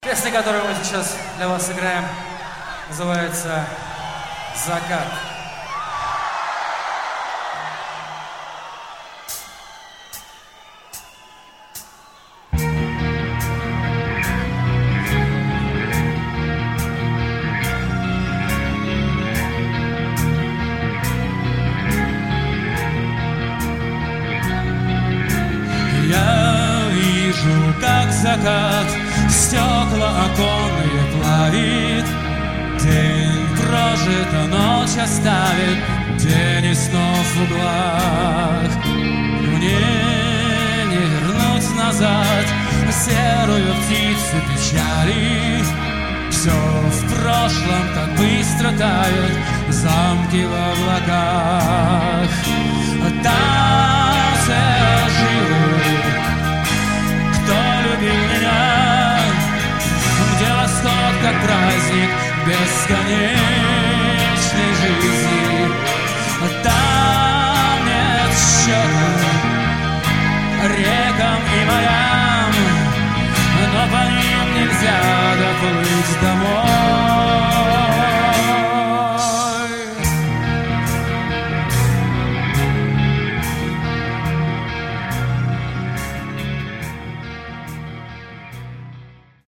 Песня, которую мы сейчас для вас играем, называется «Закат». Я вижу, как закат стекла оконные плавит. День прожит, а ночь оставит тени снов в углах. Мне не вернуть назад серую птицу печали. Все в прошлом так быстро тает, замки в облаках. Там все живы, кто любил меня, где восход как праздник бесконечной жизни. Там нет счета рекам и морям, но по ним нельзя доплыть домой.